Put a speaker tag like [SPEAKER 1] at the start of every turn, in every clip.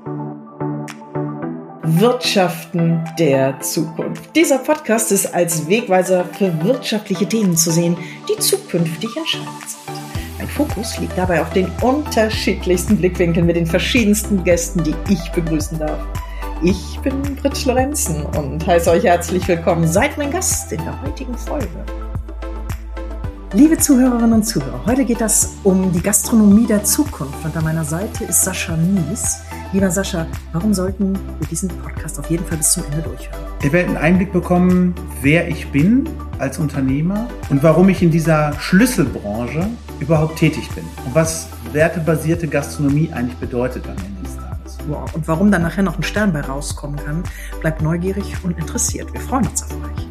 [SPEAKER 1] Wirtschaften der Zukunft. Dieser Podcast ist als Wegweiser für wirtschaftliche Themen zu sehen, die zukünftig entscheidend sind. Mein Fokus liegt dabei auf den unterschiedlichsten Blickwinkeln mit den verschiedensten Gästen, die ich begrüßen darf. Ich bin Britt Lorenzen und heiße euch herzlich willkommen. Seid mein Gast in der heutigen Folge. Liebe Zuhörerinnen und Zuhörer, heute geht es um die Gastronomie der Zukunft und an meiner Seite ist Sascha Mies. Lieber Sascha, warum sollten wir diesen Podcast auf jeden Fall bis zum Ende durchhören?
[SPEAKER 2] Ihr werdet einen Einblick bekommen, wer ich bin als Unternehmer und warum ich in dieser Schlüsselbranche überhaupt tätig bin und was wertebasierte Gastronomie eigentlich bedeutet am Ende des Tages.
[SPEAKER 1] Wow. Und warum dann nachher noch ein Stern bei rauskommen kann, bleibt neugierig und interessiert. Wir freuen uns auf euch.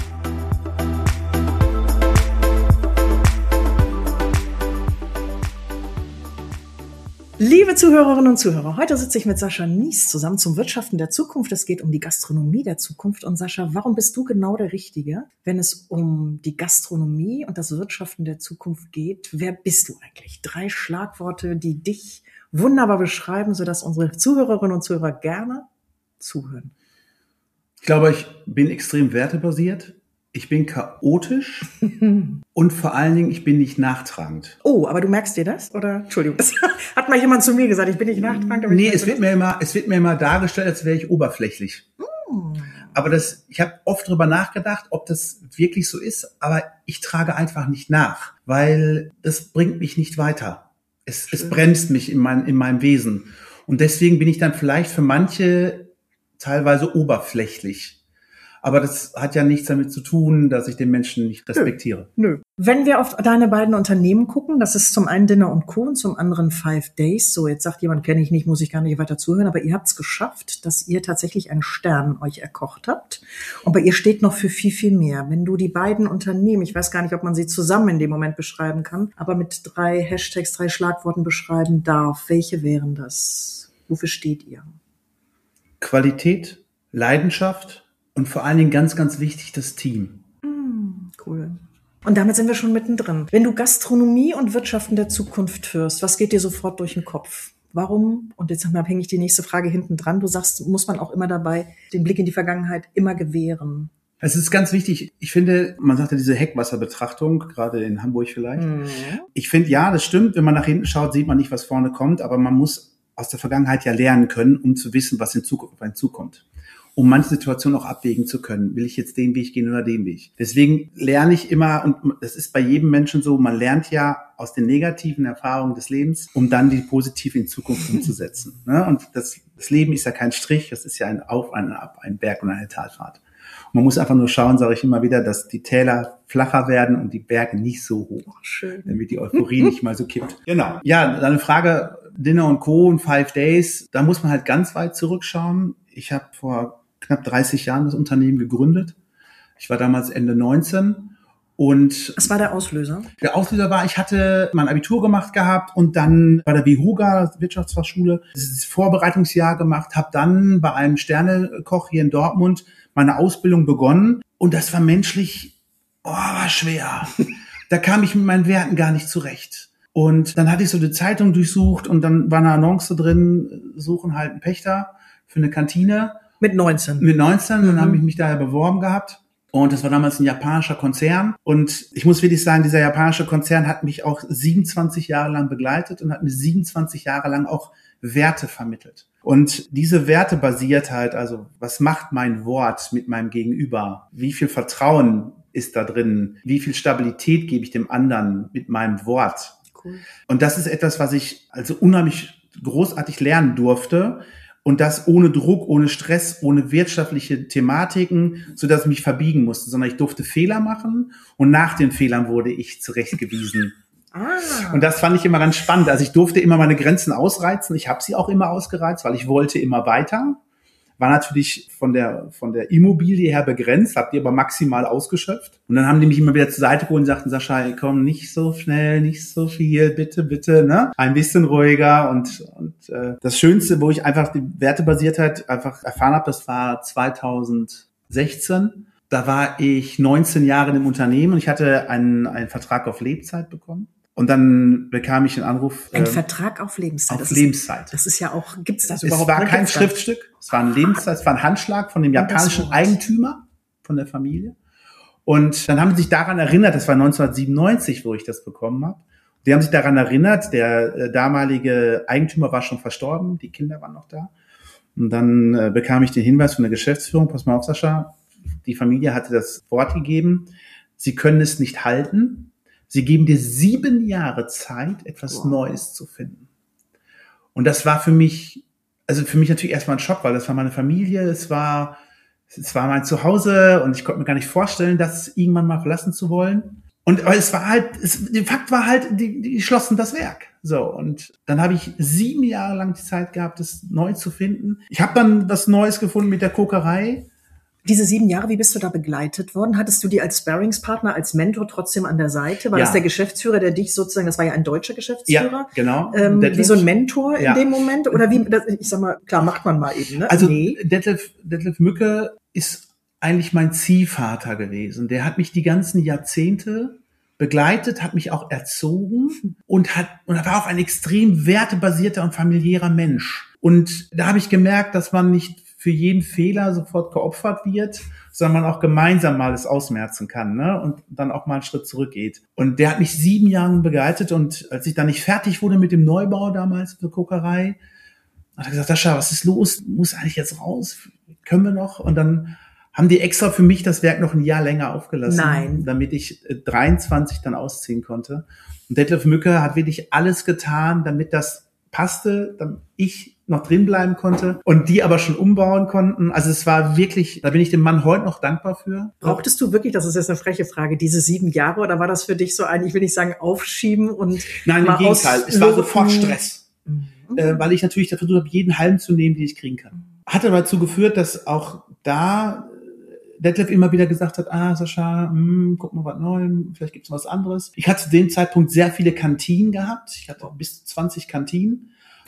[SPEAKER 1] Liebe Zuhörerinnen und Zuhörer, heute sitze ich mit Sascha Mies zusammen zum Wirtschaften der Zukunft. Es geht um die Gastronomie der Zukunft. Und Sascha, warum bist du genau der Richtige, wenn es um die Gastronomie und das Wirtschaften der Zukunft geht? Wer bist du eigentlich? 3 Schlagworte, die dich wunderbar beschreiben, sodass unsere Zuhörerinnen und Zuhörer gerne zuhören.
[SPEAKER 2] Ich glaube, ich bin extrem wertebasiert. Ich bin chaotisch und vor allen Dingen, ich bin nicht nachtragend.
[SPEAKER 1] Oh, aber du merkst dir das? Oder? Entschuldigung, das hat mal jemand zu mir gesagt, ich bin nicht nachtragend.
[SPEAKER 2] Nee, es wird mir immer dargestellt, als wäre ich oberflächlich. Aber ich habe oft drüber nachgedacht, ob das wirklich so ist, aber ich trage einfach nicht nach, weil das bringt mich nicht weiter. Es bremst mich in meinem Wesen. Und deswegen bin ich dann vielleicht für manche teilweise oberflächlich. Aber das hat ja nichts damit zu tun, dass ich den Menschen nicht respektiere.
[SPEAKER 1] Nö. Wenn wir auf deine beiden Unternehmen gucken, das ist zum einen Dinner & Co. und zum anderen 5 Days. So, jetzt sagt jemand, kenne ich nicht, muss ich gar nicht weiter zuhören. Aber ihr habt es geschafft, dass ihr tatsächlich einen Stern euch erkocht habt. Und bei ihr steht noch für viel, viel mehr. Wenn du die beiden Unternehmen, ich weiß gar nicht, ob man sie zusammen in dem Moment beschreiben kann, aber mit 3 Hashtags, 3 Schlagworten beschreiben darf, welche wären das? Wofür steht ihr?
[SPEAKER 2] Qualität, Leidenschaft. Und vor allen Dingen ganz, ganz wichtig, das Team.
[SPEAKER 1] Cool. Und damit sind wir schon mittendrin. Wenn du Gastronomie und Wirtschaften der Zukunft führst, was geht dir sofort durch den Kopf? Warum? Und jetzt hänge ich die nächste Frage hinten dran. Du sagst, muss man auch immer dabei den Blick in die Vergangenheit immer gewähren?
[SPEAKER 2] Es ist ganz wichtig. Ich finde, man sagt ja diese Heckwasserbetrachtung, gerade in Hamburg vielleicht. Ich finde, ja, das stimmt. Wenn man nach hinten schaut, sieht man nicht, was vorne kommt. Aber man muss aus der Vergangenheit ja lernen können, um zu wissen, was in Zukunft auf einen zukommt. Um manche Situationen auch abwägen zu können. Will ich jetzt den Weg gehen oder den Weg? Deswegen lerne ich immer, und das ist bei jedem Menschen so, man lernt ja aus den negativen Erfahrungen des Lebens, um dann die positiv in Zukunft umzusetzen. Und das Leben ist ja kein Strich, das ist ja ein Auf, ein Ab, ein Berg und eine Talfahrt. Und man muss einfach nur schauen, sage ich immer wieder, dass die Täler flacher werden und die Berge nicht so hoch.
[SPEAKER 1] Schön.
[SPEAKER 2] Damit die Euphorie nicht mal so kippt. Genau. Ja, deine Frage, Dinner & Co. und 5 Days, da muss man halt ganz weit zurückschauen. Ich habe vor knapp 30 Jahren das Unternehmen gegründet. Ich war damals Ende 19 und...
[SPEAKER 1] Was war der Auslöser?
[SPEAKER 2] Der Auslöser war, ich hatte mein Abitur gemacht gehabt und dann bei der WHOGA, Wirtschaftsfachschule, das Vorbereitungsjahr gemacht, habe dann bei einem Sternekoch hier in Dortmund meine Ausbildung begonnen und das war menschlich, war schwer. Da kam ich mit meinen Werten gar nicht zurecht. Und dann hatte ich so die Zeitung durchsucht und dann war eine Annonce drin, suchen halt einen Pächter für eine Kantine.
[SPEAKER 1] Mit 19.
[SPEAKER 2] Dann habe ich mich daher beworben gehabt. Und das war damals ein japanischer Konzern. Und ich muss wirklich sagen, dieser japanische Konzern hat mich auch 27 Jahre lang begleitet und hat mir 27 Jahre lang auch Werte vermittelt. Und diese Wertebasiertheit, also was macht mein Wort mit meinem Gegenüber? Wie viel Vertrauen ist da drin? Wie viel Stabilität gebe ich dem anderen mit meinem Wort?
[SPEAKER 1] Cool.
[SPEAKER 2] Und das ist etwas, was ich also unheimlich großartig lernen durfte. Und das ohne Druck, ohne Stress, ohne wirtschaftliche Thematiken, so dass ich mich verbiegen musste, sondern ich durfte Fehler machen und nach den Fehlern wurde ich zurechtgewiesen. Und das fand ich immer ganz spannend. Also ich durfte immer meine Grenzen ausreizen. Ich habe sie auch immer ausgereizt, weil ich wollte immer weiter. War natürlich von der Immobilie her begrenzt, habe die aber maximal ausgeschöpft. Und dann haben die mich immer wieder zur Seite geholt und sagten, Sascha, komm, nicht so schnell, nicht so viel, bitte, bitte, ne? Ein bisschen ruhiger. Und das Schönste, wo ich einfach die Wertebasiertheit einfach erfahren habe, das war 2016. Da war ich 19 Jahre im Unternehmen und ich hatte einen Vertrag auf Lebzeit bekommen. Und dann bekam ich einen Anruf.
[SPEAKER 1] Ein Vertrag auf Lebenszeit.
[SPEAKER 2] Auf Lebenszeit.
[SPEAKER 1] Das ist ja auch, gibt's das
[SPEAKER 2] Es
[SPEAKER 1] überhaupt?
[SPEAKER 2] war kein Schriftstück, es war ein Lebenszeit, es war ein Handschlag von dem japanischen Eigentümer von der Familie. Und dann haben sie sich daran erinnert, das war 1997, wo ich das bekommen habe. Die haben sich daran erinnert, der damalige Eigentümer war schon verstorben, die Kinder waren noch da. Und dann bekam ich den Hinweis von der Geschäftsführung, pass mal auf, Sascha, die Familie hatte das Wort gegeben, sie können es nicht halten. Sie geben dir 7 Jahre Zeit, etwas Neues zu finden. Und das war für mich natürlich erstmal ein Schock, weil das war meine Familie, es war mein Zuhause und ich konnte mir gar nicht vorstellen, das irgendwann mal verlassen zu wollen. Aber es war halt, der Fakt war halt, die schlossen das Werk. So, und dann habe ich 7 Jahre lang die Zeit gehabt, das neu zu finden. Ich habe dann was Neues gefunden mit der Kokerei.
[SPEAKER 1] Diese 7 Jahre, wie bist du da begleitet worden? Hattest du die als Sparringspartner, als Mentor trotzdem an der Seite? War das der Geschäftsführer, der dich sozusagen, das war ja ein deutscher Geschäftsführer?
[SPEAKER 2] Ja, genau.
[SPEAKER 1] Wie so ein Mentor in dem Moment? Oder wie, ich sag mal, klar, macht man mal eben, ne?
[SPEAKER 2] Also, Detlef Mücke ist eigentlich mein Ziehvater gewesen. Der hat mich die ganzen Jahrzehnte begleitet, hat mich auch erzogen und war auch ein extrem wertebasierter und familiärer Mensch. Und da habe ich gemerkt, dass man nicht für jeden Fehler sofort geopfert wird, sondern man auch gemeinsam mal es ausmerzen kann, ne? Und dann auch mal einen Schritt zurückgeht. Und der hat mich 7 Jahre begleitet und als ich dann nicht fertig wurde mit dem Neubau damals für Kokerei, hat er gesagt, Sascha, was ist los? Muss eigentlich jetzt raus? Können wir noch? Und dann haben die extra für mich das Werk noch ein Jahr länger aufgelassen, damit ich 23 dann ausziehen konnte. Und Detlef Mücke hat wirklich alles getan, damit das passte, damit ich noch drin bleiben konnte und die aber schon umbauen konnten. Also es war wirklich, da bin ich dem Mann heute noch dankbar für.
[SPEAKER 1] Brauchtest du wirklich, das ist jetzt eine freche Frage, diese 7 Jahre oder war das für dich so ein, ich will nicht sagen aufschieben und
[SPEAKER 2] nein, im Gegenteil, es war sofort Stress, weil ich natürlich versucht habe, jeden Halm zu nehmen, den ich kriegen kann. Hat aber dazu geführt, dass auch da Detlef immer wieder gesagt hat, Sascha, guck mal was Neues, vielleicht gibt's was anderes. Ich hatte zu dem Zeitpunkt sehr viele Kantinen gehabt. Ich hatte bis zu 20 Kantinen.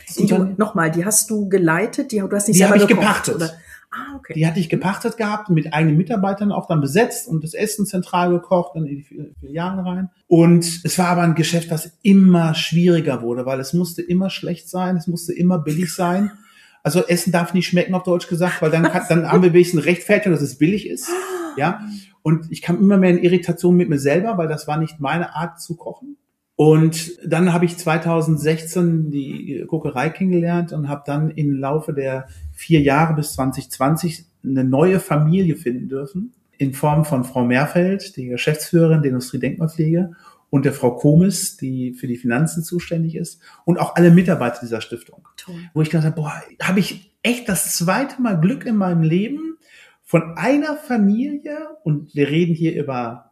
[SPEAKER 1] Die hast du geleitet, du hast nicht
[SPEAKER 2] die
[SPEAKER 1] selber
[SPEAKER 2] habe ich
[SPEAKER 1] gekocht,
[SPEAKER 2] gepachtet.
[SPEAKER 1] Oder? Okay.
[SPEAKER 2] Die hatte ich gepachtet gehabt, mit eigenen Mitarbeitern auch dann besetzt und das Essen zentral gekocht, dann in die Filialen rein. Und es war aber ein Geschäft, was immer schwieriger wurde, weil es musste immer schlecht sein, es musste immer billig sein. Also Essen darf nicht schmecken, auf Deutsch gesagt, weil dann haben wir wenigstens eine Rechtfertigung, dass es billig ist. Ja. Und ich kam immer mehr in Irritation mit mir selber, weil das war nicht meine Art zu kochen. Und dann habe ich 2016 die Kokerei kennengelernt und habe dann im Laufe der 4 Jahre bis 2020 eine neue Familie finden dürfen, in Form von Frau Mehrfeld, die Geschäftsführerin der Industriedenkmalpflege, und der Frau Komis, die für die Finanzen zuständig ist, und auch alle Mitarbeiter dieser Stiftung.
[SPEAKER 1] Toll.
[SPEAKER 2] Wo ich gedacht habe, habe ich echt das 2. Mal Glück in meinem Leben von einer Familie, und wir reden hier über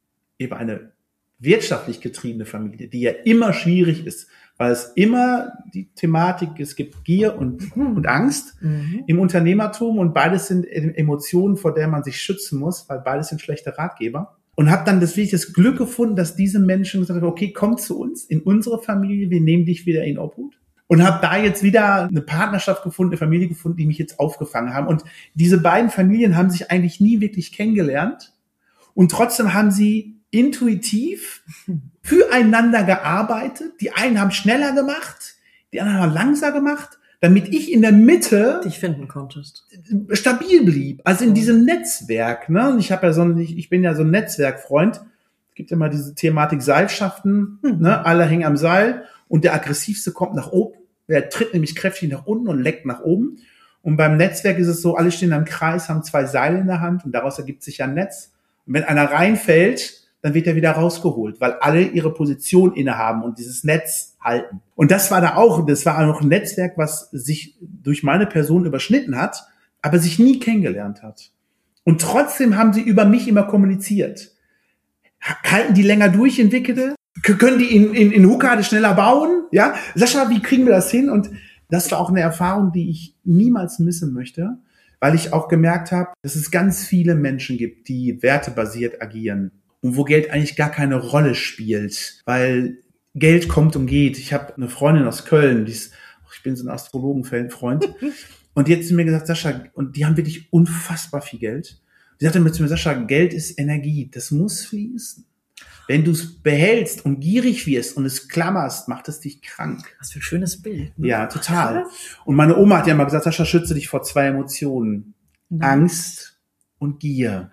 [SPEAKER 2] eine wirtschaftlich getriebene Familie, die ja immer schwierig ist, weil es immer die Thematik, es gibt Gier und Angst im Unternehmertum und beides sind Emotionen, vor der man sich schützen muss, weil beides sind schlechte Ratgeber. Und habe dann das Glück gefunden, dass diese Menschen gesagt haben, okay, komm zu uns, in unsere Familie, wir nehmen dich wieder in Obhut. Und habe da jetzt wieder eine Partnerschaft gefunden, eine Familie gefunden, die mich jetzt aufgefangen haben. Und diese beiden Familien haben sich eigentlich nie wirklich kennengelernt. Und trotzdem haben sie intuitiv füreinander gearbeitet. Die einen haben schneller gemacht, die anderen haben langsamer gemacht, damit ich in der Mitte
[SPEAKER 1] dich finden konntest,
[SPEAKER 2] stabil blieb. Also in diesem Netzwerk. Ne? Und ich bin ja so ein Netzwerkfreund. Es gibt ja mal diese Thematik Seilschaften. Ne? Alle hängen am Seil und der Aggressivste kommt nach oben. Der tritt nämlich kräftig nach unten und leckt nach oben. Und beim Netzwerk ist es so, alle stehen im Kreis, haben 2 Seile in der Hand und daraus ergibt sich ja ein Netz. Und wenn einer reinfällt, dann wird er wieder rausgeholt, weil alle ihre Position innehaben und dieses Netz halten. Und das war auch ein Netzwerk, was sich durch meine Person überschnitten hat, aber sich nie kennengelernt hat. Und trotzdem haben sie über mich immer kommuniziert. Halten die länger durch, Entwickelte? Können die in Huckade schneller bauen? Ja, Sascha, wie kriegen wir das hin? Und das war auch eine Erfahrung, die ich niemals missen möchte, weil ich auch gemerkt habe, dass es ganz viele Menschen gibt, die wertebasiert agieren und wo Geld eigentlich gar keine Rolle spielt, weil Geld kommt und geht. Ich habe eine Freundin aus Köln, ich bin so ein Astrologen-Freund, und die hat zu mir gesagt, Sascha, und die haben wirklich unfassbar viel Geld. Die sagte mir zu mir, Sascha, Geld ist Energie, das muss fließen. Wenn du es behältst und gierig wirst und es klammerst, macht es dich krank.
[SPEAKER 1] Was für ein schönes Bild. Ne?
[SPEAKER 2] Ja, total. Und meine Oma hat ja mal gesagt, Sascha, schütze dich vor 2 Emotionen. Angst und Gier.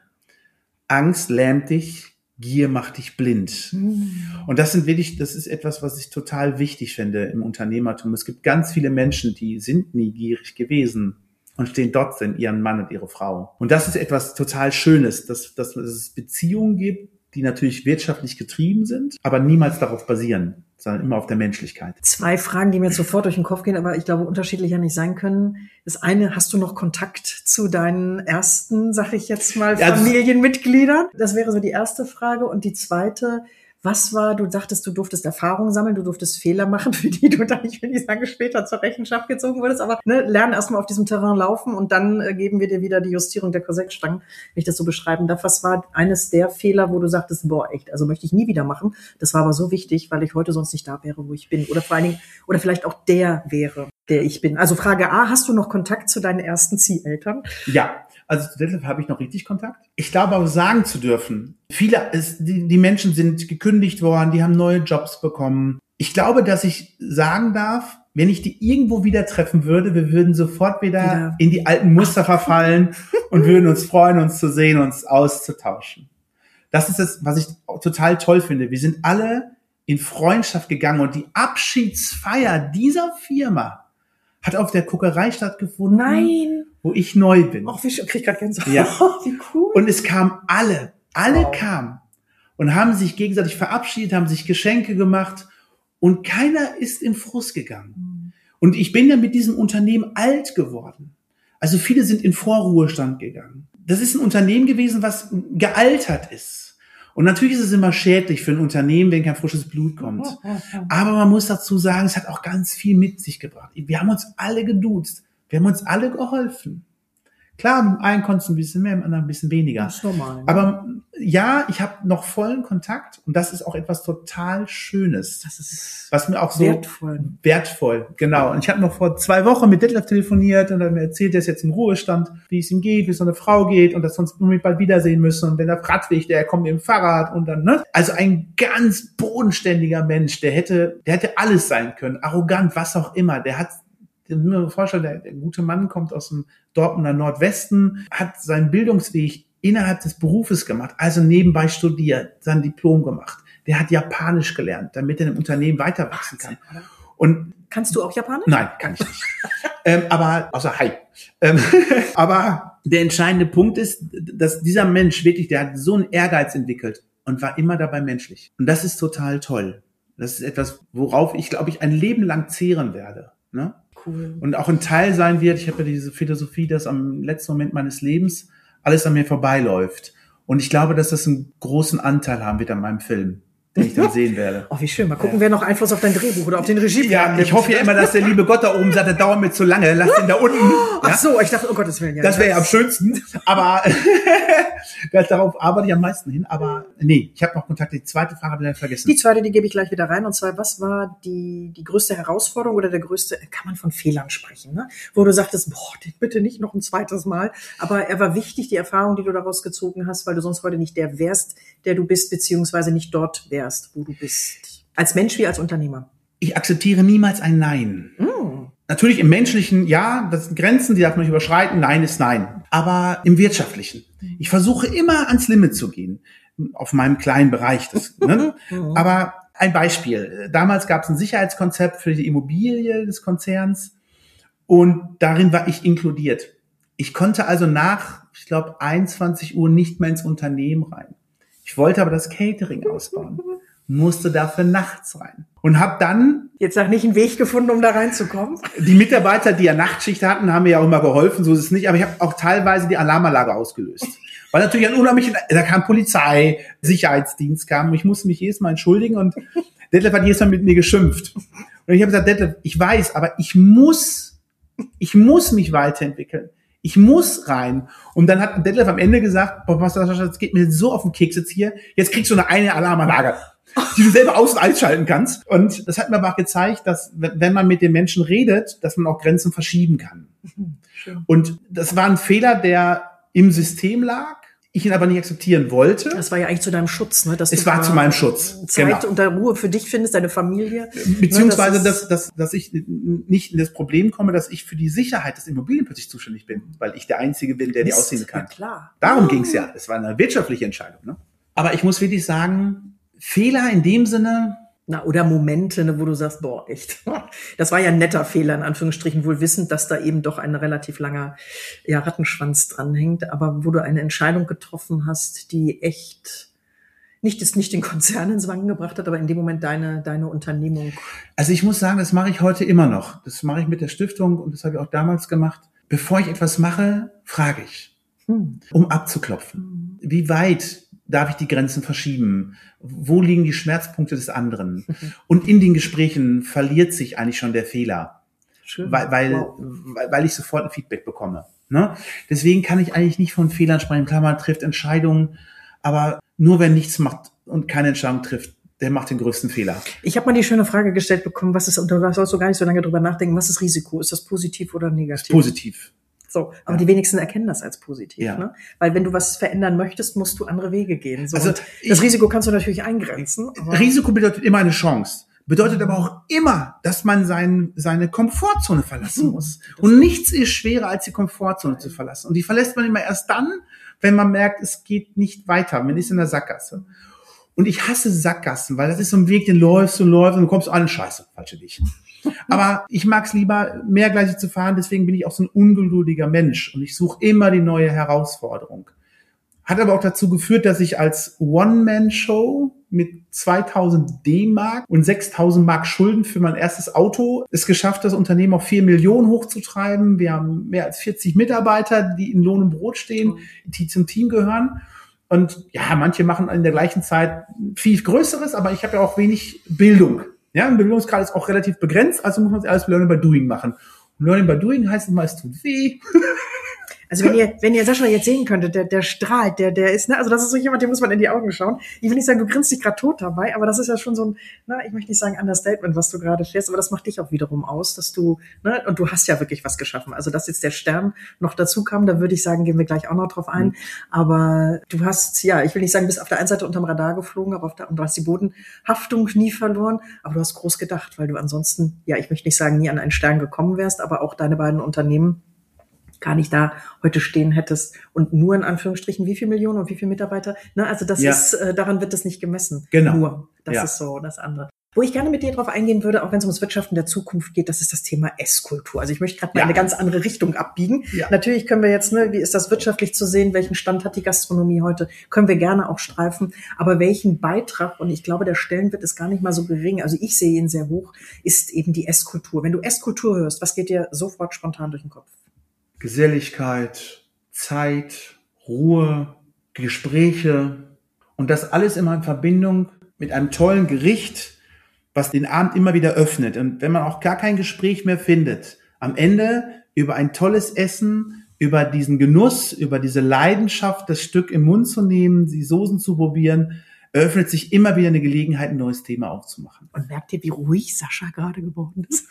[SPEAKER 2] Angst lähmt dich, Gier macht dich blind. Und das ist etwas, was ich total wichtig finde im Unternehmertum. Es gibt ganz viele Menschen, die sind nie gierig gewesen und stehen trotzdem ihren Mann und ihre Frau. Und das ist etwas total Schönes, dass es Beziehungen gibt, die natürlich wirtschaftlich getrieben sind, aber niemals darauf basieren, sondern immer auf der Menschlichkeit.
[SPEAKER 1] 2 Fragen, die mir jetzt sofort durch den Kopf gehen, aber ich glaube, unterschiedlicher nicht sein können. Das eine, hast du noch Kontakt zu deinen ersten, sag ich jetzt mal, Familienmitgliedern? Das wäre so die erste Frage. Und die zweite, du dachtest, du durftest Erfahrungen sammeln, du durftest Fehler machen, für die du dann, ich will nicht sagen, später zur Rechenschaft gezogen wurdest, aber lernen erstmal auf diesem Terrain laufen und dann geben wir dir wieder die Justierung der Korsettstangen, wenn ich das so beschreiben darf. Was war eines der Fehler, wo du sagtest, boah, echt, also möchte ich nie wieder machen. Das war aber so wichtig, weil ich heute sonst nicht da wäre, wo ich bin. Oder vor allen Dingen, oder vielleicht auch der wäre, der ich bin. Also Frage A, hast du noch Kontakt zu deinen ersten Zieheltern?
[SPEAKER 2] Ja. Also zu deshalb habe ich noch richtig Kontakt. Ich glaube aber sagen zu dürfen, die Menschen sind gekündigt worden, die haben neue Jobs bekommen. Ich glaube, dass ich sagen darf, wenn ich die irgendwo wieder treffen würde, wir würden sofort wieder in die alten Muster verfallen und würden uns freuen, uns zu sehen, uns auszutauschen. Das ist es, was ich total toll finde. Wir sind alle in Freundschaft gegangen und die Abschiedsfeier dieser Firma hat auf der Kokerei stattgefunden.
[SPEAKER 1] Nein.
[SPEAKER 2] Wo ich neu bin.
[SPEAKER 1] Ach, ich krieg gerade Gänsehaut.
[SPEAKER 2] Ja.
[SPEAKER 1] Wie cool.
[SPEAKER 2] Und es kamen alle kamen und haben sich gegenseitig verabschiedet, haben sich Geschenke gemacht und keiner ist in Frust gegangen. Und ich bin ja mit diesem Unternehmen alt geworden. Also viele sind in Vorruhestand gegangen. Das ist ein Unternehmen gewesen, was gealtert ist. Und natürlich ist es immer schädlich für ein Unternehmen, wenn kein frisches Blut kommt. Aber man muss dazu sagen, es hat auch ganz viel mit sich gebracht. Wir haben uns alle geduzt. Wir haben uns alle geholfen. Klar, mit dem einen konntest du ein bisschen mehr, mit dem anderen ein bisschen weniger.
[SPEAKER 1] Das ist normal. Ne?
[SPEAKER 2] Aber ja, ich habe noch vollen Kontakt und das ist auch etwas total Schönes.
[SPEAKER 1] Das ist
[SPEAKER 2] was mir auch so
[SPEAKER 1] wertvoll,
[SPEAKER 2] genau. Und ich habe noch vor 2 Wochen mit Detlef telefoniert und er mir erzählt, er ist jetzt im Ruhestand, wie es ihm geht, wie es so eine Frau geht und dass wir uns unbedingt bald wiedersehen müssen. Und wenn der Radweg, der kommt mit dem Fahrrad und dann, ne? Also ein ganz bodenständiger Mensch, der hätte alles sein können, arrogant, was auch immer. Der mir vorstellen, der gute Mann kommt aus dem Dortmunder Nordwesten, hat seinen Bildungsweg innerhalb des Berufes gemacht, also nebenbei studiert, sein Diplom gemacht. Der hat Japanisch gelernt, damit er im Unternehmen weiter wachsen kann. Und
[SPEAKER 1] kannst du auch Japanisch?
[SPEAKER 2] Nein, kann ich nicht. Aber außer Hi. Aber der entscheidende Punkt ist, dass dieser Mensch wirklich, der hat so einen Ehrgeiz entwickelt und war immer dabei menschlich. Und das ist total toll. Das ist etwas, worauf ich, glaube ich, ein Leben lang zehren werde. Ne?
[SPEAKER 1] Cool.
[SPEAKER 2] Und auch ein Teil sein wird, ich habe ja diese Philosophie, dass am letzten Moment meines Lebens alles an mir vorbeiläuft. Und ich glaube, dass das einen großen Anteil haben wird an meinem Film, den ich dann sehen werde.
[SPEAKER 1] Oh, wie schön. Mal gucken, wer noch Einfluss auf dein Drehbuch oder auf den Regieplan nimmt.
[SPEAKER 2] Ich hoffe ja immer, dass der liebe Gott da oben sagt, der dauert mir zu lange, lass den da unten.
[SPEAKER 1] Ach so, ich dachte, oh Gottes Willen. Ja,
[SPEAKER 2] das wäre ja am schönsten. Aber darauf arbeite ich am meisten hin. Aber nee, ich habe noch Kontakt. Die zweite Frage habe ich dann vergessen.
[SPEAKER 1] Die zweite, die gebe ich gleich wieder rein. Und zwar, was war die größte Herausforderung oder der größte, kann man von Fehlern sprechen, ne? Wo du sagtest, bitte nicht noch ein zweites Mal. Aber er war wichtig, die Erfahrung, die du daraus gezogen hast, weil du sonst heute nicht der wärst, der du bist, beziehungsweise nicht dort wärst, wo du bist. Als Mensch wie als Unternehmer.
[SPEAKER 2] Ich akzeptiere niemals ein Nein. Natürlich im menschlichen, ja, das sind Grenzen, die darf man nicht überschreiten. Nein ist Nein. Aber im wirtschaftlichen. Ich versuche immer ans Limit zu gehen. Auf meinem kleinen Bereich. Ne? Aber ein Beispiel. Damals gab es ein Sicherheitskonzept für die Immobilie des Konzerns. Und darin war ich inkludiert. Ich konnte also nach, ich glaube, 21 Uhr nicht mehr ins Unternehmen rein. Ich wollte aber das Catering ausbauen. Musste dafür nachts rein. Und habe dann...
[SPEAKER 1] Jetzt sag nicht einen Weg gefunden, um da reinzukommen.
[SPEAKER 2] Die Mitarbeiter, die ja Nachtschicht hatten, haben mir ja auch immer geholfen, so ist es nicht. Aber ich habe auch teilweise die Alarmanlage ausgelöst. Weil natürlich ein unheimlicher... Da kam Polizei, Sicherheitsdienst kam. Und ich musste mich jedes Mal entschuldigen. Und Detlef hat jedes Mal mit mir geschimpft. Und ich habe gesagt, Detlef, ich weiß, aber ich muss mich weiterentwickeln. Ich muss rein. Und dann hat Detlef am Ende gesagt, boah, das geht mir so auf den Keks jetzt hier. Jetzt kriegst du eine Alarmanlage, die du selber aus- und einschalten kannst. Und das hat mir aber auch gezeigt, dass, wenn man mit den Menschen redet, dass man auch Grenzen verschieben kann. Schön. Und das war ein Fehler, der im System lag. ich ihn aber nicht akzeptieren wollte.
[SPEAKER 1] Das war ja eigentlich zu deinem Schutz, ne?
[SPEAKER 2] Es war zu meinem Schutz.
[SPEAKER 1] Zeit und der Ruhe für dich findest, deine Familie.
[SPEAKER 2] Beziehungsweise, dass ich nicht in das Problem komme, dass ich für die Sicherheit des Immobilien plötzlich zuständig bin, weil ich der Einzige bin, der die aussehen kann.
[SPEAKER 1] Ja, klar.
[SPEAKER 2] Darum ging's ja. Es war eine wirtschaftliche Entscheidung. Ne? Aber ich muss wirklich sagen, Fehler in dem Sinne...
[SPEAKER 1] Oder Momente, ne, wo du sagst, boah, echt. Das war ja ein netter Fehler, in Anführungsstrichen, wohl wissend, dass da eben doch ein relativ langer Rattenschwanz dranhängt, aber wo du eine Entscheidung getroffen hast, die echt nicht den Konzern ins Wanken gebracht hat, aber in dem Moment deine Unternehmung.
[SPEAKER 2] Also ich muss sagen, das mache ich heute immer noch. Das mache ich mit der Stiftung und das habe ich auch damals gemacht. Bevor ich etwas mache, frage ich, um abzuklopfen. Wie weit darf ich die Grenzen verschieben? Wo liegen die Schmerzpunkte des anderen? Und in den Gesprächen verliert sich eigentlich schon der Fehler, weil ich sofort ein Feedback bekomme. Ne? Deswegen kann ich eigentlich nicht von Fehlern sprechen. Klar, man trifft Entscheidungen, aber nur wer nichts macht und keine Entscheidung trifft, der macht den größten Fehler.
[SPEAKER 1] Ich habe mal die schöne Frage gestellt bekommen, und da sollst du gar nicht so lange drüber nachdenken, was ist Risiko? Ist das positiv oder negativ?
[SPEAKER 2] Positiv.
[SPEAKER 1] So, aber die wenigsten erkennen das als positiv,
[SPEAKER 2] ja.
[SPEAKER 1] Ne? Weil wenn du was verändern möchtest, musst du andere Wege gehen. So,
[SPEAKER 2] also
[SPEAKER 1] das Risiko kannst du natürlich eingrenzen.
[SPEAKER 2] Risiko bedeutet immer eine Chance. Bedeutet aber auch immer, dass man seine Komfortzone verlassen muss. Und nichts ist schwerer, als die Komfortzone zu verlassen. Und die verlässt man immer erst dann, wenn man merkt, es geht nicht weiter. Man ist in der Sackgasse. Und ich hasse Sackgassen, weil das ist so ein Weg, den läufst und du kommst an, scheiße, falsche Weg. Aber ich mag es lieber, mehrgleisig zu fahren, deswegen bin ich auch so ein ungeduldiger Mensch und ich suche immer die neue Herausforderung. Hat aber auch dazu geführt, dass ich als One-Man-Show mit 2000 D-Mark und 6000 Mark Schulden für mein erstes Auto es geschafft, das Unternehmen auf 4 Millionen hochzutreiben. Wir haben mehr als 40 Mitarbeiter, die in Lohn und Brot stehen, die zum Team gehören. Und ja, manche machen in der gleichen Zeit viel Größeres, aber ich habe ja auch wenig Bildung. Ja, ein Bildungsgrad ist auch relativ begrenzt, also muss man alles Learning by Doing machen. Und Learning by Doing heißt immer, es tut weh.
[SPEAKER 1] Also wenn ihr Sascha jetzt sehen könntet, der strahlt, der ist, ne, also das ist so jemand, dem muss man in die Augen schauen. Ich will nicht sagen, du grinst dich gerade tot dabei, aber das ist ja schon so ein, ich möchte nicht sagen Understatement, was du gerade fährst, aber das macht dich auch wiederum aus, dass du, und du hast ja wirklich was geschaffen. Also dass jetzt der Stern noch dazu kam, da würde ich sagen, gehen wir gleich auch noch drauf ein. Aber du hast, ich will nicht sagen, bist auf der einen Seite unterm Radar geflogen, aber und du hast die Bodenhaftung nie verloren, aber du hast groß gedacht, weil du ansonsten, ich möchte nicht sagen, nie an einen Stern gekommen wärst, aber auch deine beiden Unternehmen gar nicht da heute stehen hättest und nur in Anführungsstrichen wie viel Millionen und wie viele Mitarbeiter, also das ist, daran wird das nicht gemessen.
[SPEAKER 2] Genau.
[SPEAKER 1] Nur, das ist so das andere. Wo ich gerne mit dir drauf eingehen würde, auch wenn es ums Wirtschaften der Zukunft geht, das ist das Thema Esskultur. Also ich möchte gerade mal in eine ganz andere Richtung abbiegen. Ja. Natürlich können wir jetzt, wie ist das wirtschaftlich zu sehen, welchen Stand hat die Gastronomie heute, können wir gerne auch streifen, aber welchen Beitrag, und ich glaube, der Stellenwert ist gar nicht mal so gering, also ich sehe ihn sehr hoch, ist eben die Esskultur. Wenn du Esskultur hörst, was geht dir sofort spontan durch den Kopf?
[SPEAKER 2] Geselligkeit, Zeit, Ruhe, Gespräche und das alles immer in Verbindung mit einem tollen Gericht, was den Abend immer wieder öffnet. Und wenn man auch gar kein Gespräch mehr findet, am Ende über ein tolles Essen, über diesen Genuss, über diese Leidenschaft, das Stück im Mund zu nehmen, die Soßen zu probieren, eröffnet sich immer wieder eine Gelegenheit, ein neues Thema aufzumachen.
[SPEAKER 1] Und merkt ihr, wie ruhig Sascha gerade geworden ist?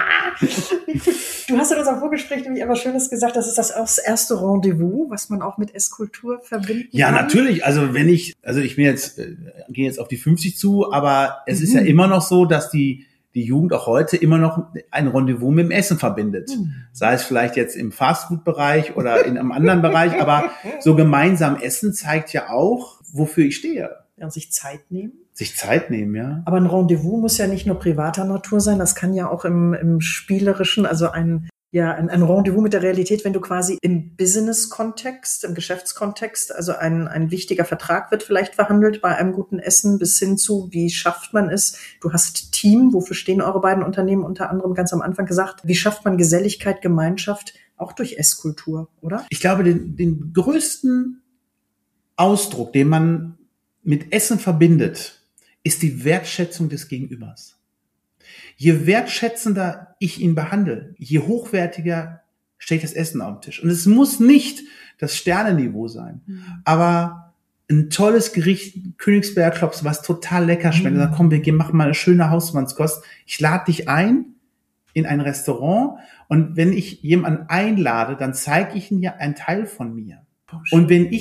[SPEAKER 1] Du hast in unserem Vorgespräch nämlich etwas Schönes gesagt, das ist das erste Rendezvous, was man auch mit Esskultur verbinden kann.
[SPEAKER 2] Ja, natürlich. Also ich bin jetzt, gehe jetzt auf die 50 zu, aber es ist ja immer noch so, dass die Jugend auch heute immer noch ein Rendezvous mit dem Essen verbindet. Sei es vielleicht jetzt im Fastfood-Bereich oder in einem anderen Bereich, aber so gemeinsam Essen zeigt ja auch, wofür ich stehe.
[SPEAKER 1] Ja, und sich Zeit nehmen.
[SPEAKER 2] Sich Zeit nehmen, ja.
[SPEAKER 1] Aber ein Rendezvous muss ja nicht nur privater Natur sein, das kann ja auch im Spielerischen, also ein Rendezvous mit der Realität, wenn du quasi im Business-Kontext, im Geschäftskontext, also ein wichtiger Vertrag wird vielleicht verhandelt bei einem guten Essen bis hin zu, wie schafft man es? Du hast Team, wofür stehen eure beiden Unternehmen unter anderem ganz am Anfang gesagt? Wie schafft man Geselligkeit, Gemeinschaft, auch durch Esskultur, oder?
[SPEAKER 2] Ich glaube, den größten Ausdruck, den man mit Essen verbindet, ist die Wertschätzung des Gegenübers. Je wertschätzender ich ihn behandle, je hochwertiger steht das Essen auf dem Tisch. Und es muss nicht das Sternenniveau sein, aber ein tolles Gericht, Königsberger Klops, was total lecker schmeckt. Und dann komm, wir machen mal eine schöne Hausmannskost. Ich lade dich ein in ein Restaurant und wenn ich jemanden einlade, dann zeige ich ihm ja einen Teil von mir. Und wenn ich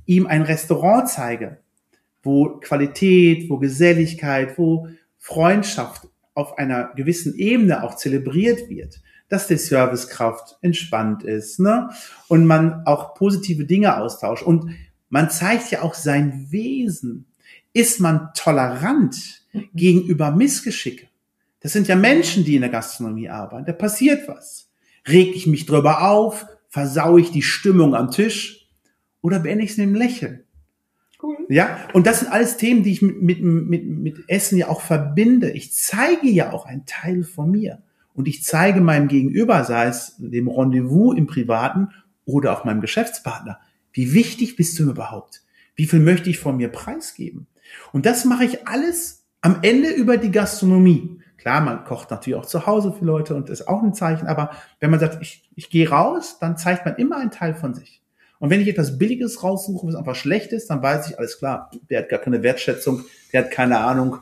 [SPEAKER 2] ihm ein Restaurant zeige, wo Qualität, wo Geselligkeit, wo Freundschaft auf einer gewissen Ebene auch zelebriert wird, dass die Servicekraft entspannt ist, ne? Und man auch positive Dinge austauscht. Und man zeigt ja auch sein Wesen. Ist man tolerant gegenüber Missgeschicke? Das sind ja Menschen, die in der Gastronomie arbeiten. Da passiert was. Reg ich mich drüber auf? Versaue ich die Stimmung am Tisch? Oder beende ich es mit einem Lächeln? Cool. Ja, und das sind alles Themen, die ich mit Essen ja auch verbinde. Ich zeige ja auch einen Teil von mir. Und ich zeige meinem Gegenüber, sei es dem Rendezvous im Privaten oder auch meinem Geschäftspartner, wie wichtig bist du mir überhaupt? Wie viel möchte ich von mir preisgeben? Und das mache ich alles am Ende über die Gastronomie. Klar, man kocht natürlich auch zu Hause für Leute und das ist auch ein Zeichen. Aber wenn man sagt, ich gehe raus, dann zeigt man immer einen Teil von sich. Und wenn ich etwas Billiges raussuche, was einfach schlecht ist, dann weiß ich, alles klar, der hat gar keine Wertschätzung, der hat keine Ahnung.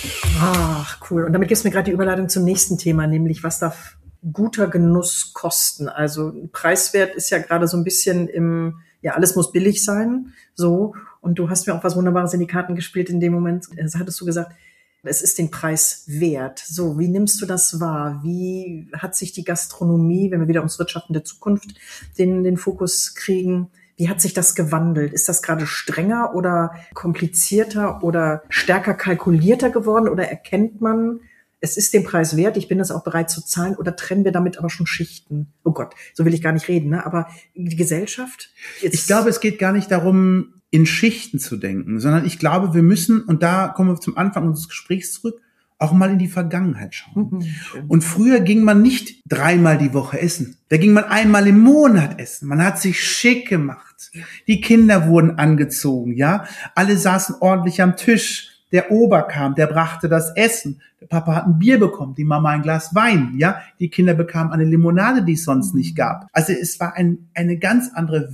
[SPEAKER 1] Ach, cool. Und damit gibt's mir gerade die Überleitung zum nächsten Thema, nämlich was darf guter Genuss kosten? Also preiswert ist ja gerade so ein bisschen ja, alles muss billig sein, so. Und du hast mir auch was Wunderbares in die Karten gespielt in dem Moment. Hattest du gesagt, es ist den Preis wert. So, wie nimmst du das wahr? Wie hat sich die Gastronomie, wenn wir wieder ums Wirtschaften der Zukunft den Fokus kriegen, wie hat sich das gewandelt? Ist das gerade strenger oder komplizierter oder stärker kalkulierter geworden? Oder erkennt man, es ist den Preis wert, ich bin es auch bereit zu zahlen? Oder trennen wir damit aber schon Schichten? Oh Gott, so will ich gar nicht reden, ne? Aber die Gesellschaft?
[SPEAKER 2] Ich glaube, es geht gar nicht darum, in Schichten zu denken, sondern ich glaube, wir müssen, und da kommen wir zum Anfang unseres Gesprächs zurück, auch mal in die Vergangenheit schauen. Und früher ging man nicht 3-mal die Woche essen. Da ging man 1-mal im Monat essen. Man hat sich schick gemacht. Die Kinder wurden angezogen, ja. Alle saßen ordentlich am Tisch. Der Ober kam, der brachte das Essen. Der Papa hat ein Bier bekommen, die Mama ein Glas Wein, ja. Die Kinder bekamen eine Limonade, die es sonst nicht gab. Also es war eine ganz andere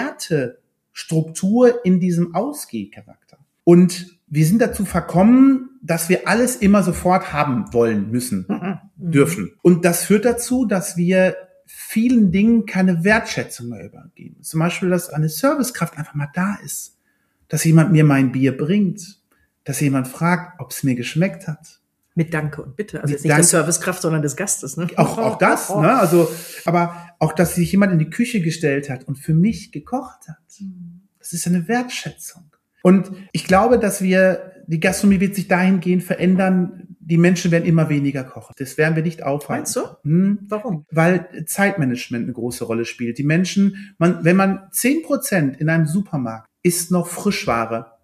[SPEAKER 2] Wertestruktur in diesem Ausgehcharakter. Und wir sind dazu verkommen, dass wir alles immer sofort haben wollen, müssen, dürfen. Und das führt dazu, dass wir vielen Dingen keine Wertschätzung mehr übergeben. Zum Beispiel, dass eine Servicekraft einfach mal da ist. Dass jemand mir mein Bier bringt. Dass jemand fragt, ob es mir geschmeckt hat.
[SPEAKER 1] Mit Danke und Bitte. Also jetzt nicht der Servicekraft, sondern des Gastes, ne?
[SPEAKER 2] Auch das, ne? Also, aber auch, dass sich jemand in die Küche gestellt hat und für mich gekocht hat. Das ist eine Wertschätzung. Und ich glaube, dass die Gastronomie wird sich dahingehend verändern, die Menschen werden immer weniger kochen. Das werden wir nicht aufhalten.
[SPEAKER 1] Meinst du? Warum?
[SPEAKER 2] Weil Zeitmanagement eine große Rolle spielt. Die Menschen, wenn man 10% in einem Supermarkt isst noch Frischware,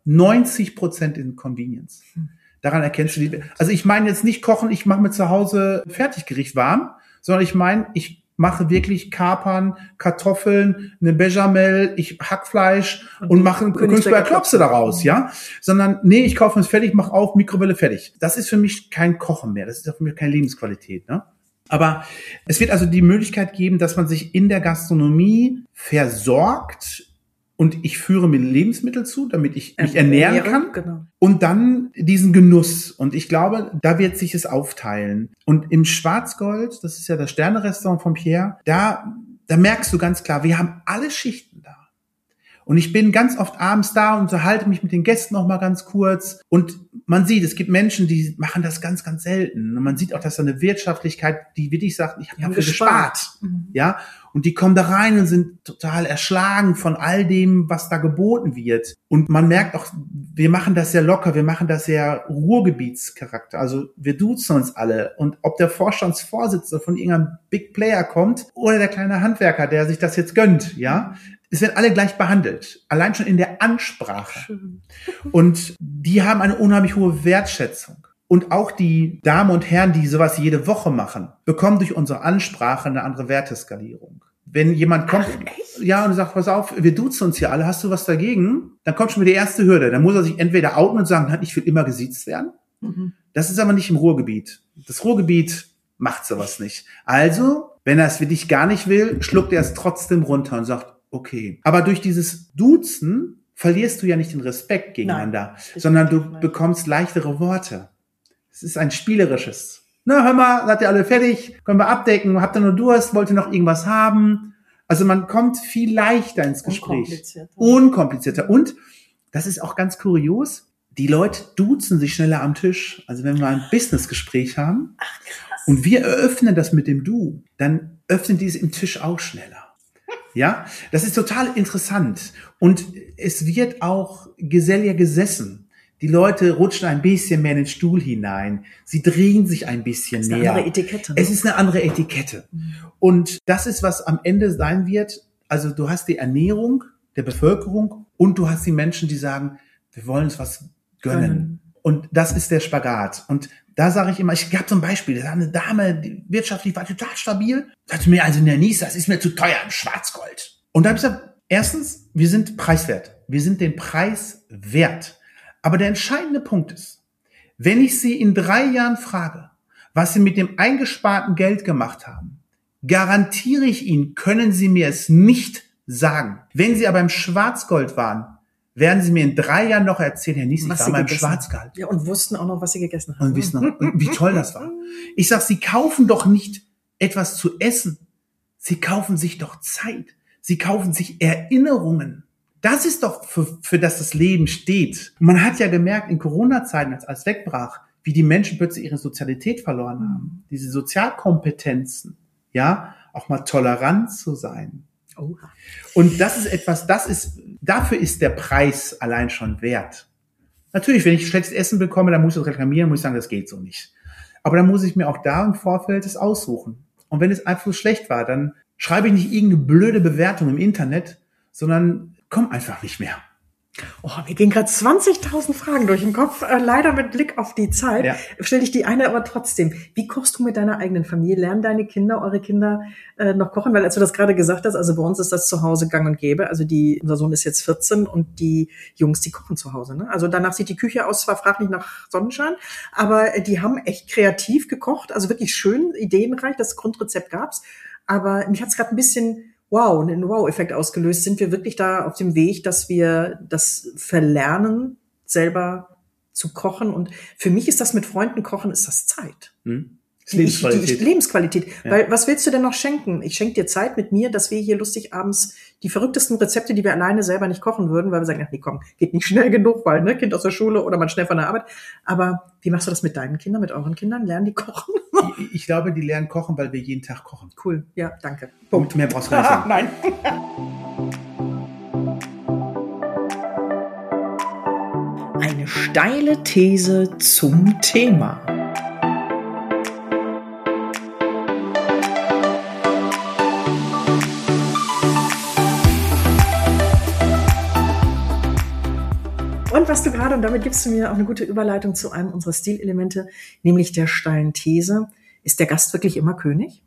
[SPEAKER 2] 90% in Convenience. Daran erkennst du also ich meine jetzt nicht kochen, ich mache mir zu Hause Fertiggericht warm, sondern ich meine, ich mache wirklich Kapern, Kartoffeln, eine Bechamel, ich Hackfleisch und mache einen Königsberger Klopse daraus, ja? Sondern, nee, ich kaufe es fertig, mache auf, Mikrowelle fertig. Das ist für mich kein Kochen mehr, das ist für mich keine Lebensqualität, ne? Aber es wird also die Möglichkeit geben, dass man sich in der Gastronomie versorgt und ich führe mir Lebensmittel zu, damit ich mich ernähren kann. Genau. Und dann diesen Genuss. Und ich glaube, da wird sich es aufteilen. Und im Schwarzgold, das ist ja das Sterne-Restaurant von Pierre, da merkst du ganz klar, wir haben alle Schichten da. Und ich bin ganz oft abends da und unterhalte mich mit den Gästen noch mal ganz kurz. Und man sieht, es gibt Menschen, die machen das ganz, ganz selten. Und man sieht auch, dass da eine Wirtschaftlichkeit, die wirklich sagt, ich habe dafür gespart. Ja, und die kommen da rein und sind total erschlagen von all dem, was da geboten wird. Und man merkt auch, wir machen das sehr locker, wir machen das sehr Ruhrgebietscharakter. Also wir duzen uns alle. Und ob der Vorstandsvorsitzende von irgendeinem Big Player kommt oder der kleine Handwerker, der sich das jetzt gönnt, ja, es werden alle gleich behandelt, allein schon in der Ansprache. Schön. Und die haben eine unheimlich hohe Wertschätzung. Und auch die Damen und Herren, die sowas jede Woche machen, bekommen durch unsere Ansprache eine andere Werteskalierung. Wenn jemand kommt, ja, und sagt, pass auf, wir duzen uns hier alle, hast du was dagegen? Dann kommt schon wieder die erste Hürde. Dann muss er sich entweder outen und sagen, ich will immer gesiezt werden. Das ist aber nicht im Ruhrgebiet. Das Ruhrgebiet macht sowas nicht. Also, wenn er es wirklich gar nicht will, schluckt er es trotzdem runter und sagt, okay. Aber durch dieses Duzen verlierst du ja nicht den Respekt gegeneinander, sondern du bekommst leichtere Worte. Es ist ein spielerisches. Na, hör mal, seid ihr alle fertig? Können wir abdecken? Habt ihr nur Durst? Wollt ihr noch irgendwas haben? Also man kommt viel leichter ins Gespräch.
[SPEAKER 1] Unkomplizierter.
[SPEAKER 2] Unkomplizierter. Und das ist auch ganz kurios, die Leute duzen sich schneller am Tisch. Also wenn wir ein Businessgespräch haben und wir eröffnen das mit dem Du, dann öffnen die es im Tisch auch schneller. Ja, das ist total interessant. Und es wird auch geselliger gesessen. Die Leute rutschen ein bisschen mehr in den Stuhl hinein. Sie drehen sich ein bisschen näher.
[SPEAKER 1] Das ist eine andere Etikette. Ne?
[SPEAKER 2] Es ist eine andere Etikette. Und das ist, was am Ende sein wird. Also du hast die Ernährung der Bevölkerung und du hast die Menschen, die sagen, wir wollen uns was gönnen. Und das ist der Spagat. Und da sage ich immer, ich habe so ein Beispiel, da war eine Dame, die wirtschaftlich war total stabil, sagte mir, also Nice, das ist mir zu teuer im Schwarzgold. Und da habe ich gesagt, erstens, wir sind preiswert. Wir sind den Preis wert. Aber der entscheidende Punkt ist, wenn ich Sie in 3 Jahren frage, was Sie mit dem eingesparten Geld gemacht haben, garantiere ich Ihnen, können Sie mir es nicht sagen. Wenn Sie aber im Schwarzgold waren, werden Sie mir in 3 Jahren noch erzählen, Herr Nies, ich war mal im Schwarzgold.
[SPEAKER 1] Ja, und wussten auch noch, was Sie gegessen haben.
[SPEAKER 2] Und wissen noch, wie toll das war. Ich sag, Sie kaufen doch nicht etwas zu essen. Sie kaufen sich doch Zeit. Sie kaufen sich Erinnerungen. Das ist doch, für das Leben steht. Und man hat ja gemerkt, in Corona-Zeiten, als alles wegbrach, wie die Menschen plötzlich ihre Sozialität verloren haben. Diese Sozialkompetenzen, ja, auch mal tolerant zu sein.
[SPEAKER 1] Oha.
[SPEAKER 2] Und das ist etwas, dafür ist der Preis allein schon wert. Natürlich, wenn ich schlechtes Essen bekomme, dann muss ich das reklamieren, muss ich sagen, das geht so nicht. Aber dann muss ich mir auch da im Vorfeld das aussuchen. Und wenn es einfach so schlecht war, dann schreibe ich nicht irgendeine blöde Bewertung im Internet, sondern komm einfach nicht mehr.
[SPEAKER 1] Oh, mir gehen gerade 20.000 Fragen durch den Kopf. Leider mit Blick auf die Zeit.
[SPEAKER 2] Ja.
[SPEAKER 1] Stell dich die eine aber trotzdem. Wie kochst du mit deiner eigenen Familie? Lernen deine Kinder, eure Kinder noch kochen? Weil als du das gerade gesagt hast, also bei uns ist das zu Hause gang und gäbe. Also unser Sohn ist jetzt 14 und die Jungs, die kochen zu Hause. Ne? Also danach sieht die Küche aus, zwar frag nicht nach Sonnenschein, aber die haben echt kreativ gekocht. Also wirklich schön, ideenreich. Das Grundrezept gab's. Aber mich hat's gerade ein bisschen einen Wow-Effekt ausgelöst. Sind wir wirklich da auf dem Weg, dass wir das verlernen, selber zu kochen? Und für mich ist das mit Freunden kochen, ist das Zeit.
[SPEAKER 2] Lebensqualität.
[SPEAKER 1] Lebensqualität.
[SPEAKER 2] Ja.
[SPEAKER 1] Weil was willst du denn noch schenken? Ich schenke dir Zeit mit mir, dass wir hier lustig abends die verrücktesten Rezepte, die wir alleine selber nicht kochen würden, weil wir sagen, ach nee, komm, geht nicht schnell genug, weil ne, Kind aus der Schule oder man schnell von der Arbeit. Aber wie machst du das mit deinen Kindern, mit euren Kindern? Lernen die kochen?
[SPEAKER 2] Ich glaube, die lernen kochen, weil wir jeden Tag kochen.
[SPEAKER 1] Cool, ja, danke.
[SPEAKER 2] Punkt. Mehr brauchst du nicht sagen.
[SPEAKER 1] Nein. Eine steile These zum Thema. Und was du gerade, und damit gibst du mir auch eine gute Überleitung zu einem unserer Stilelemente, nämlich der steilen These. Ist der Gast wirklich immer König?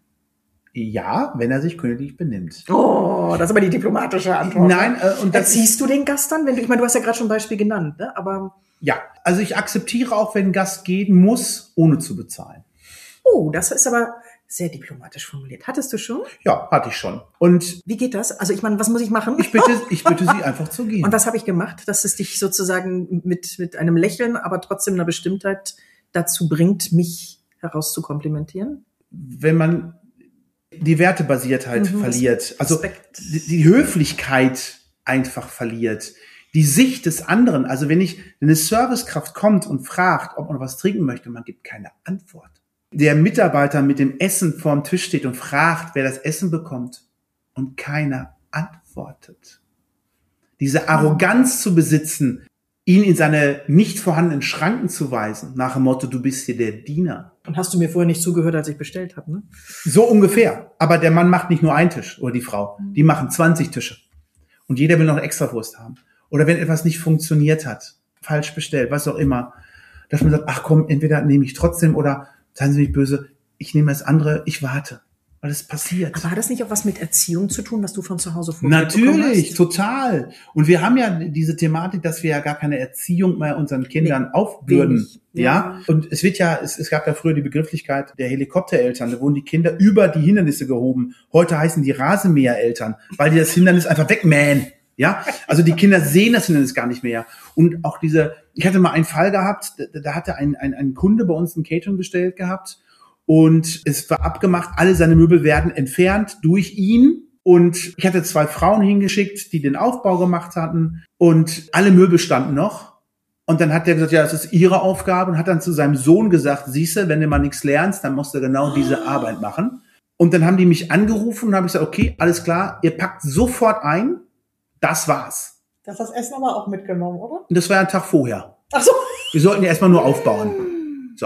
[SPEAKER 2] Ja, wenn er sich königlich benimmt.
[SPEAKER 1] Oh, das ist aber die diplomatische Antwort.
[SPEAKER 2] Nein, und das
[SPEAKER 1] Erziehst du den Gast dann? Ich meine, du hast ja gerade schon ein Beispiel genannt, ne? Aber
[SPEAKER 2] ja, also ich akzeptiere auch, wenn ein Gast gehen muss, ohne zu bezahlen.
[SPEAKER 1] oh, das ist aber sehr diplomatisch formuliert. Hattest du schon?
[SPEAKER 2] Ja, hatte ich schon. Und
[SPEAKER 1] Wie geht das? Also ich meine, was muss ich machen?
[SPEAKER 2] ich bitte Sie einfach zu gehen.
[SPEAKER 1] Und was habe ich gemacht, dass es dich sozusagen mit einem Lächeln, aber trotzdem einer Bestimmtheit dazu bringt, mich herauszukomplimentieren?
[SPEAKER 2] Wenn man die Wertebasiertheit verliert, also
[SPEAKER 1] Respekt.
[SPEAKER 2] die Höflichkeit einfach verliert, die Sicht des anderen, also wenn eine Servicekraft kommt und fragt, ob man was trinken möchte, man gibt keine Antwort. Der Mitarbeiter mit dem Essen vorm Tisch steht und fragt, wer das Essen bekommt und keiner antwortet. Diese Arroganz zu besitzen, ihn in seine nicht vorhandenen Schranken zu weisen, nach dem Motto, du bist hier der Diener.
[SPEAKER 1] Und hast du mir vorher nicht zugehört, als ich bestellt habe, ne?
[SPEAKER 2] So ungefähr. Aber der Mann macht nicht nur einen Tisch oder die Frau. Die machen 20 Tische. Und jeder will noch eine Extrawurst haben. Oder wenn etwas nicht funktioniert hat, falsch bestellt, was auch immer, dass man sagt, ach komm, entweder nehme ich trotzdem oder, seien Sie nicht böse, ich nehme das andere, ich warte. Weil es passiert.
[SPEAKER 1] Aber hat das nicht auch was mit Erziehung zu tun, was du von zu Hause vorgelebt bekommen
[SPEAKER 2] Natürlich,
[SPEAKER 1] hast?
[SPEAKER 2] total. Und wir haben ja diese Thematik, dass wir ja gar keine Erziehung mehr unseren Kindern aufbürden.
[SPEAKER 1] wenig.
[SPEAKER 2] Ja.
[SPEAKER 1] Ja.
[SPEAKER 2] Und es gab ja früher die Begrifflichkeit der Helikoptereltern. Da wurden die Kinder über die Hindernisse gehoben. Heute heißen die Rasenmähereltern, weil die das Hindernis einfach wegmähen. Ja. Also die Kinder sehen das Hindernis gar nicht mehr. Und auch ich hatte mal einen Fall gehabt, da hatte ein Kunde bei uns ein Catering bestellt gehabt. Und es war abgemacht, alle seine Möbel werden entfernt durch ihn. Und ich hatte 2 Frauen hingeschickt, die den Aufbau gemacht hatten und alle Möbel standen noch. Und dann hat der gesagt, ja, das ist ihre Aufgabe und hat dann zu seinem Sohn gesagt, siehste, wenn du mal nichts lernst, dann musst du genau diese Arbeit machen. Und dann haben die mich angerufen und habe ich gesagt, okay, alles klar, ihr packt sofort ein, das war's.
[SPEAKER 1] Das hast das Essen aber auch mitgenommen, oder?
[SPEAKER 2] Und das war ja ein Tag vorher.
[SPEAKER 1] Ach so.
[SPEAKER 2] Wir sollten ja erstmal nur aufbauen. So.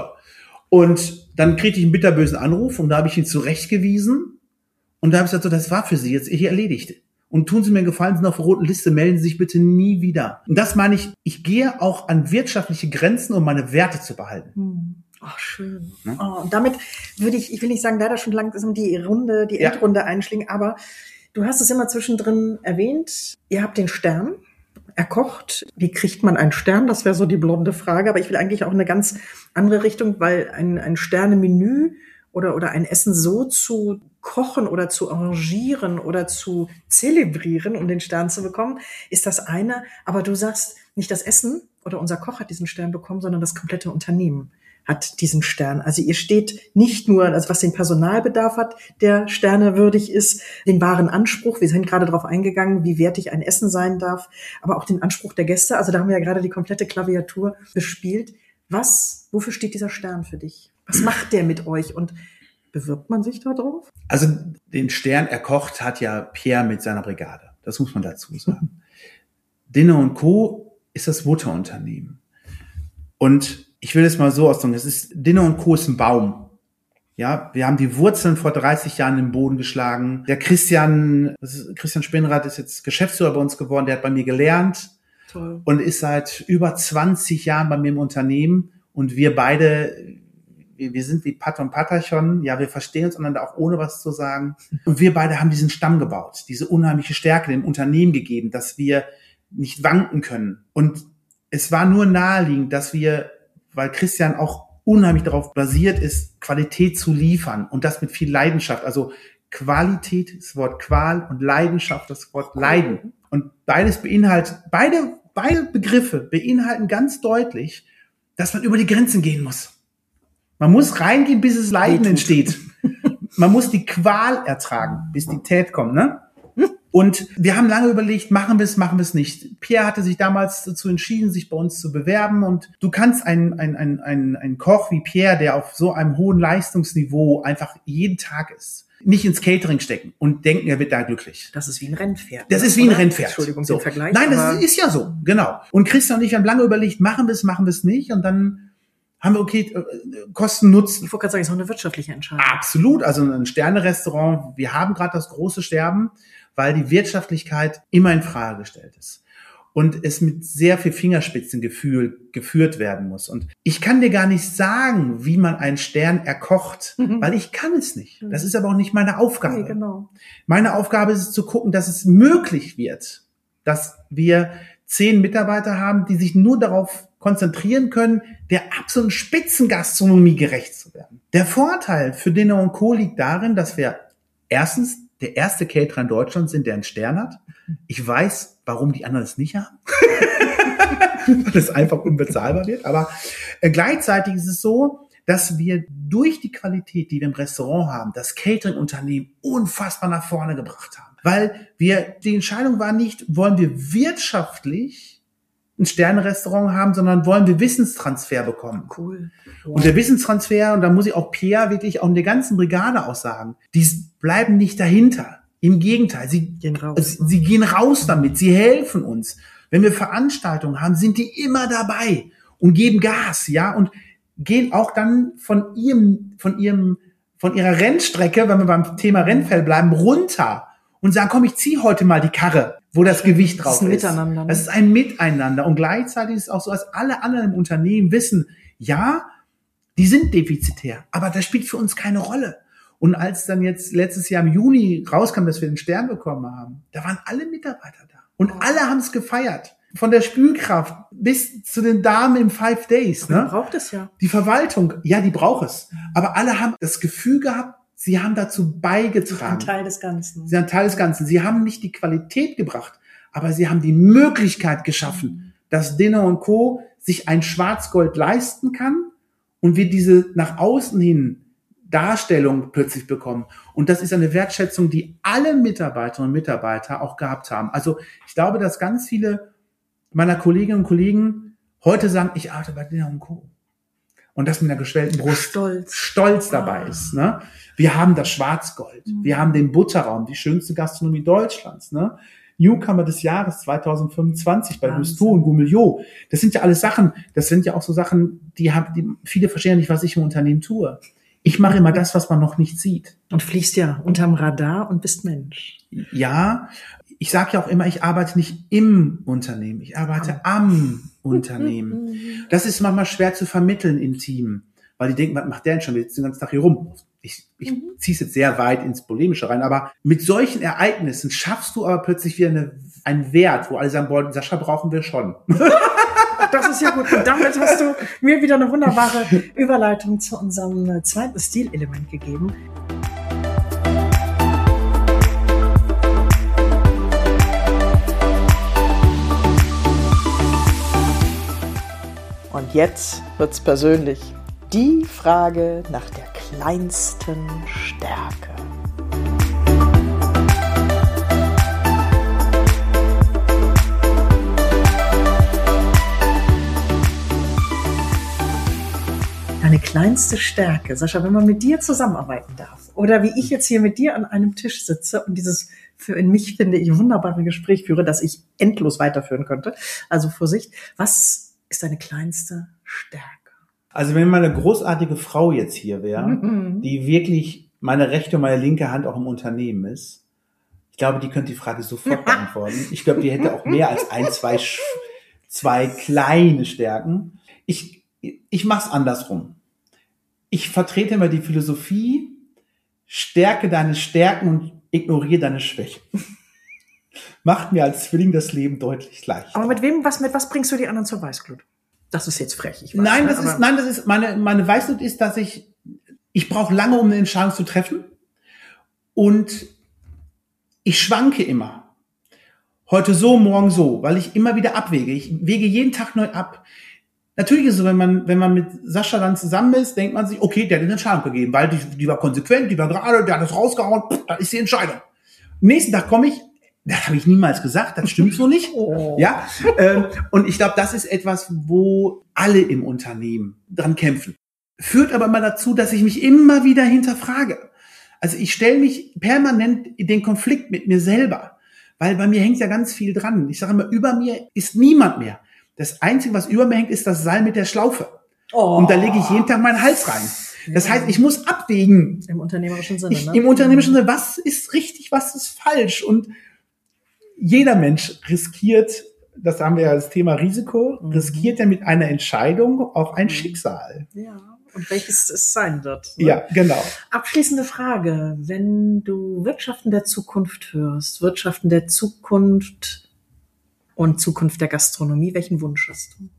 [SPEAKER 2] Und dann kriegte ich einen bitterbösen Anruf und da habe ich ihn zurechtgewiesen und da habe ich gesagt, so, das war für Sie jetzt hier erledigt. Und tun Sie mir einen Gefallen, sind auf der roten Liste, melden Sie sich bitte nie wieder. Und das meine ich gehe auch an wirtschaftliche Grenzen, um meine Werte zu behalten.
[SPEAKER 1] Ach, schön. Ne? Oh, und damit würde ich will nicht sagen, leider schon langsam die Endrunde einschlingen, aber du hast es immer zwischendrin erwähnt, ihr habt den Stern erkocht. Wie kriegt man einen Stern? Das wäre so die blonde Frage, aber ich will eigentlich auch in eine ganz andere Richtung, weil ein Sternemenü oder ein Essen so zu kochen oder zu arrangieren oder zu zelebrieren, um den Stern zu bekommen, ist das eine. Aber du sagst, nicht das Essen oder unser Koch hat diesen Stern bekommen, sondern das komplette Unternehmen hat diesen Stern. Also ihr steht nicht nur, also was den Personalbedarf hat, der Sterne würdig ist, den wahren Anspruch, wir sind gerade darauf eingegangen, wie wertig ein Essen sein darf, aber auch den Anspruch der Gäste. Also da haben wir ja gerade die komplette Klaviatur bespielt. Wofür steht dieser Stern für dich? Was macht der mit euch und bewirbt man sich da drauf?
[SPEAKER 2] Also den Stern erkocht hat ja Pierre mit seiner Brigade. Das muss man dazu sagen. Dinner & Co. ist das Mutterunternehmen. Und ich will es mal so ausdrücken, Dinner & Co. ist ein Baum. Ja, wir haben die Wurzeln vor 30 Jahren im Boden geschlagen. Der Christian Spinnrad ist jetzt Geschäftsführer bei uns geworden, der hat bei mir gelernt. Toll. Und ist seit über 20 Jahren bei mir im Unternehmen. Und wir beide, wir sind wie Pat und Patachon, ja, wir verstehen uns einander auch ohne was zu sagen. Und wir beide haben diesen Stamm gebaut, diese unheimliche Stärke dem Unternehmen gegeben, dass wir nicht wanken können. Und es war nur naheliegend, dass wir, weil Christian auch unheimlich darauf basiert ist, Qualität zu liefern und das mit viel Leidenschaft. Also Qualität, das Wort Qual und Leidenschaft, das Wort Leiden. Und beide Begriffe beinhalten ganz deutlich, dass man über die Grenzen gehen muss. Man muss reingehen, bis es Leiden entsteht. Man muss die Qual ertragen, bis die Tät kommt, ne? Und wir haben lange überlegt, machen wir es nicht. Pierre hatte sich damals dazu entschieden, sich bei uns zu bewerben. Und du kannst einen Koch wie Pierre, der auf so einem hohen Leistungsniveau einfach jeden Tag ist, nicht ins Catering stecken und denken, er wird da glücklich.
[SPEAKER 1] Das ist wie ein Rennpferd.
[SPEAKER 2] Das ist wie ein Rennpferd.
[SPEAKER 1] Entschuldigung,
[SPEAKER 2] so.
[SPEAKER 1] Den Vergleich.
[SPEAKER 2] Nein, das ist ja so, genau. Und Christian und ich haben lange überlegt, machen wir es nicht. Und dann haben wir, okay, Kosten Nutzen.
[SPEAKER 1] Ich wollte gerade sagen, es ist auch eine wirtschaftliche Entscheidung.
[SPEAKER 2] Absolut, also ein Sterne-Restaurant, wir haben gerade das große Sterben, weil die Wirtschaftlichkeit immer in Frage gestellt ist und es mit sehr viel Fingerspitzengefühl geführt werden muss. Und ich kann dir gar nicht sagen, wie man einen Stern erkocht, weil ich kann es nicht. Das ist aber auch nicht meine Aufgabe.
[SPEAKER 1] Nee, genau.
[SPEAKER 2] Meine Aufgabe ist es zu gucken, dass es möglich wird, dass wir 10 Mitarbeiter haben, die sich nur darauf konzentrieren können, der absoluten Spitzengastronomie gerecht zu werden. Der Vorteil für Dinner & Co. liegt darin, dass wir erstens der erste Caterer in Deutschland sind, der einen Stern hat. Ich weiß, warum die anderen es nicht haben. Weil es einfach unbezahlbar wird. Aber gleichzeitig ist es so, dass wir durch die Qualität, die wir im Restaurant haben, das Catering-Unternehmen unfassbar nach vorne gebracht haben. Weil die Entscheidung war nicht, wollen wir wirtschaftlich ein Sterne-Restaurant haben, sondern wollen wir Wissenstransfer bekommen.
[SPEAKER 1] Cool. Wow.
[SPEAKER 2] Und der Wissenstransfer, und da muss ich auch Pierre wirklich auch in der ganzen Brigade auch sagen, die bleiben nicht dahinter. Im Gegenteil, sie gehen raus damit, sie helfen uns. Wenn wir Veranstaltungen haben, sind die immer dabei und geben Gas, ja, und gehen auch dann von ihrer Rennstrecke, wenn wir beim Thema Rennfell bleiben, runter und sagen, komm, ich ziehe heute mal die Karre, wo das Gewicht drauf ist.
[SPEAKER 1] Das ist ein Miteinander. Ne?
[SPEAKER 2] Das ist ein Miteinander. Und gleichzeitig ist es auch so, dass alle anderen im Unternehmen wissen, ja, die sind defizitär, aber das spielt für uns keine Rolle. Und als dann jetzt letztes Jahr im Juni rauskam, dass wir den Stern bekommen haben, da waren alle Mitarbeiter da. Und alle haben es gefeiert. Von der Spülkraft bis zu den Damen im 5 Days.
[SPEAKER 1] Ne? Braucht es ja.
[SPEAKER 2] Die Verwaltung, ja, die braucht es. Aber alle haben das Gefühl gehabt, sie haben dazu beigetragen.
[SPEAKER 1] Sie sind Teil des Ganzen.
[SPEAKER 2] Sie sind Teil des Ganzen. Sie haben nicht die Qualität gebracht, aber sie haben die Möglichkeit geschaffen, dass Dinner & Co. sich ein Schwarzgold leisten kann und wir diese nach außen hin Darstellung plötzlich bekommen. Und das ist eine Wertschätzung, die alle Mitarbeiterinnen und Mitarbeiter auch gehabt haben. Also ich glaube, dass ganz viele meiner Kolleginnen und Kollegen heute sagen, ich arbeite bei Dinner & Co. Und das mit einer geschwellten Brust. Stolz dabei ist. Ne? Wir haben das Schwarzgold. Wir haben den Butterraum, die schönste Gastronomie Deutschlands. Ne? Newcomer des Jahres 2025 bei Gusto und Gourmillot. Das sind ja alles Sachen, das sind ja auch so Sachen, die viele verstehen nicht, was ich im Unternehmen tue. Ich mache immer das, was man noch nicht sieht.
[SPEAKER 1] Und fliegst ja unterm Radar und bist Mensch.
[SPEAKER 2] Ja, ich sage ja auch immer, ich arbeite nicht im Unternehmen, ich arbeite am Unternehmen. Das ist manchmal schwer zu vermitteln im Team, weil die denken, was macht der denn schon? Wir sitzen den ganzen Tag hier rum. Ich ziehe es jetzt sehr weit ins Polemische rein, aber mit solchen Ereignissen schaffst du aber plötzlich wieder einen Wert, wo alle sagen, boah, Sascha brauchen wir schon.
[SPEAKER 1] Das ist ja gut. Und damit hast du mir wieder eine wunderbare Überleitung zu unserem zweiten Stilelement gegeben. Und jetzt wird's persönlich. Die Frage nach der kleinsten Stärke. Deine kleinste Stärke, Sascha, wenn man mit dir zusammenarbeiten darf oder wie ich jetzt hier mit dir an einem Tisch sitze und dieses für mich, finde ich, wunderbare Gespräch führe, das ich endlos weiterführen könnte. Also Vorsicht, was ist deine kleinste Stärke?
[SPEAKER 2] Also wenn meine großartige Frau jetzt hier wäre, die wirklich meine rechte und meine linke Hand auch im Unternehmen ist, ich glaube, die könnte die Frage sofort beantworten. Ich glaube, die hätte auch mehr als zwei kleine Stärken. Ich mache es andersrum. Ich vertrete immer die Philosophie, stärke deine Stärken und ignoriere deine Schwächen. Macht mir als Zwilling das Leben deutlich leichter.
[SPEAKER 1] Aber mit was bringst du die anderen zur Weißglut? Das ist jetzt frech. Ich weiß,
[SPEAKER 2] meine Weißglut ist, dass ich brauche lange, um eine Entscheidung zu treffen. Und ich schwanke immer. Heute so, morgen so, weil ich immer wieder abwäge. Ich wege jeden Tag neu ab. Natürlich ist es so, wenn man mit Sascha dann zusammen ist, denkt man sich, okay, der hat eine Entscheidung gegeben, weil die war konsequent, die war gerade, der hat das rausgehauen, das ist die Entscheidung. Am nächsten Tag komme ich, das habe ich niemals gesagt, das stimmt so nicht. Ja, und ich glaube, das ist etwas, wo alle im Unternehmen dran kämpfen. Führt aber immer dazu, dass ich mich immer wieder hinterfrage. Also ich stelle mich permanent in den Konflikt mit mir selber, weil bei mir hängt ja ganz viel dran. Ich sage immer, über mir ist niemand mehr. Das Einzige, was über mir hängt, ist das Seil mit der Schlaufe. Und da lege ich jeden Tag meinen Hals rein. Das heißt, ich muss abwägen.
[SPEAKER 1] Im unternehmerischen Sinne, ne?
[SPEAKER 2] Im unternehmerischen Sinne, was ist richtig, was ist falsch? Und jeder Mensch riskiert, das haben wir ja das Thema Risiko, riskiert ja mit einer Entscheidung auch ein Schicksal.
[SPEAKER 1] Ja, und welches es sein wird. Ne?
[SPEAKER 2] Ja, genau.
[SPEAKER 1] Abschließende Frage. Wenn du Wirtschaften der Zukunft hörst, Wirtschaften der Zukunft und Zukunft der Gastronomie, welchen Wunsch hast du?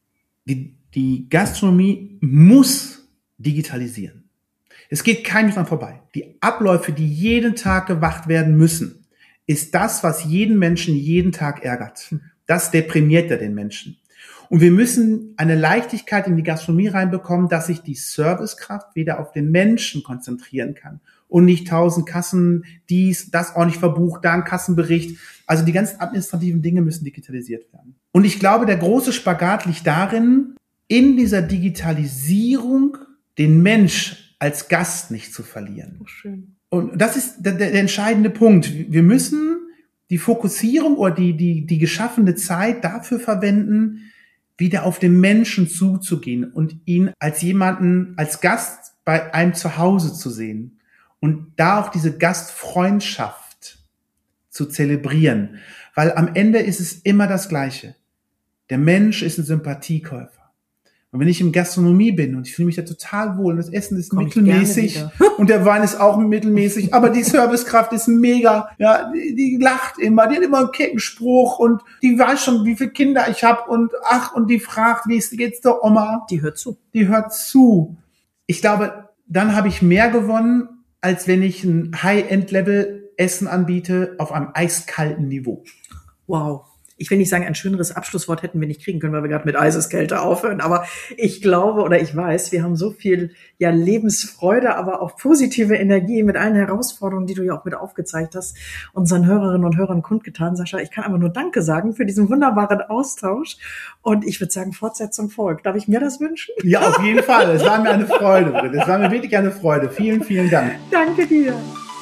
[SPEAKER 2] Die Gastronomie muss digitalisieren. Es geht keinem dran vorbei. Die Abläufe, die jeden Tag gewacht werden müssen, ist das, was jeden Menschen jeden Tag ärgert. Das deprimiert ja den Menschen. Und wir müssen eine Leichtigkeit in die Gastronomie reinbekommen, dass sich die Servicekraft wieder auf den Menschen konzentrieren kann. Und nicht 1000 Kassen, das auch nicht verbucht, da ein Kassenbericht. Also die ganzen administrativen Dinge müssen digitalisiert werden. Und ich glaube, der große Spagat liegt darin, in dieser Digitalisierung den Mensch als Gast nicht zu verlieren.
[SPEAKER 1] Oh, schön.
[SPEAKER 2] Und das ist der entscheidende Punkt. Wir müssen die Fokussierung oder die geschaffene Zeit dafür verwenden, wieder auf den Menschen zuzugehen und ihn als jemanden, als Gast bei einem zu Hause zu sehen. Und da auch diese Gastfreundschaft zu zelebrieren. Weil am Ende ist es immer das Gleiche. Der Mensch ist ein Sympathiekäufer. Und wenn ich in Gastronomie bin und ich fühle mich da total wohl und das Essen ist mittelmäßig und der Wein ist auch mittelmäßig, aber die Servicekraft ist mega, ja, die lacht immer, die hat immer einen Keckenspruch und die weiß schon, wie viele Kinder ich habe und die fragt, wie geht's der Oma?
[SPEAKER 1] Die hört zu.
[SPEAKER 2] Die hört zu. Ich glaube, dann habe ich mehr gewonnen, als wenn ich ein High-End-Level Essen anbiete auf einem eiskalten Niveau.
[SPEAKER 1] Wow. ich will nicht sagen, ein schöneres Abschlusswort hätten wir nicht kriegen können, weil wir gerade mit Eiseskälte aufhören. Aber ich glaube oder ich weiß, wir haben so viel Lebensfreude, aber auch positive Energie mit allen Herausforderungen, die du ja auch mit aufgezeigt hast, unseren Hörerinnen und Hörern kundgetan. Sascha, ich kann aber nur Danke sagen für diesen wunderbaren Austausch. Und ich würde sagen, Fortsetzung folgt. Darf ich mir das wünschen?
[SPEAKER 2] Ja, auf jeden Fall. Es war mir eine Freude. Es war mir wirklich eine Freude. Vielen, vielen Dank.
[SPEAKER 1] Danke dir.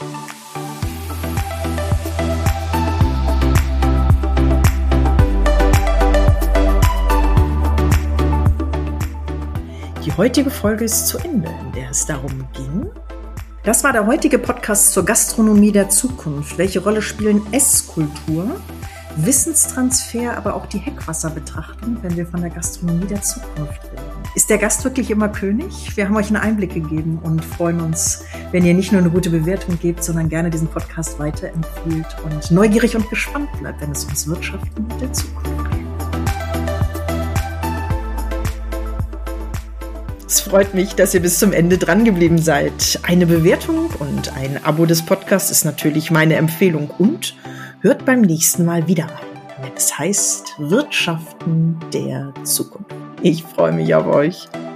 [SPEAKER 1] Die heutige Folge ist zu Ende, in der es darum ging. Das war der heutige Podcast zur Gastronomie der Zukunft. Welche Rolle spielen Esskultur, Wissenstransfer, aber auch die Heckwasserbetrachtung, wenn wir von der Gastronomie der Zukunft reden? Ist der Gast wirklich immer König? Wir haben euch einen Einblick gegeben und freuen uns, wenn ihr nicht nur eine gute Bewertung gebt, sondern gerne diesen Podcast weiterempfiehlt und neugierig und gespannt bleibt, wenn es ums Wirtschaften der Zukunft geht. Es freut mich, dass ihr bis zum Ende dran geblieben seid. Eine Bewertung und ein Abo des Podcasts ist natürlich meine Empfehlung und hört beim nächsten Mal wieder rein, wenn es heißt Wirtschaften der Zukunft. Ich freue mich auf euch.